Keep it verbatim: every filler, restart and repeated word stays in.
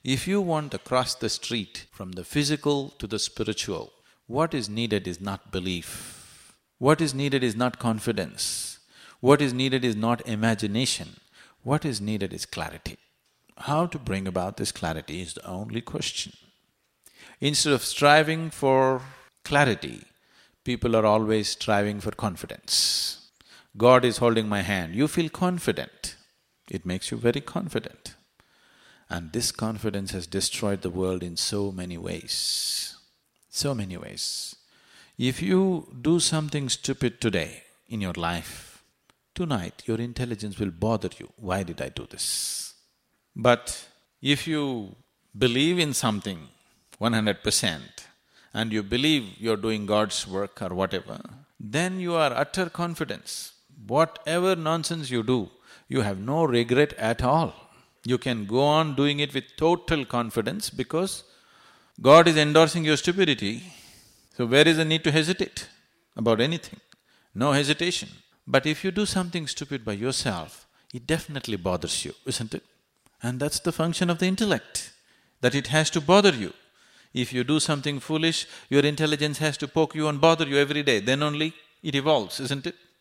If you want to cross the street from the physical to the spiritual, what is needed is not belief. What is needed is not confidence. What is needed is not imagination. What is needed is clarity. How to bring about this clarity is the only question. Instead of striving for clarity, people are always striving for confidence. God is holding my hand, you feel confident. It makes you very confident. And this confidence has destroyed the world in so many ways, so many ways. If you do something stupid today in your life, tonight your intelligence will bother you, why did I do this? But if you believe in something one hundred percent and you believe you're doing God's work or whatever, then you are utter confidence. Whatever nonsense you do, you have no regret at all. You can go on doing it with total confidence because God is endorsing your stupidity. So where is the need to hesitate about anything? No hesitation. But if you do something stupid by yourself, it definitely bothers you, isn't it? And that's the function of the intellect, that it has to bother you. If you do something foolish, your intelligence has to poke you and bother you every day, then only it evolves, isn't it?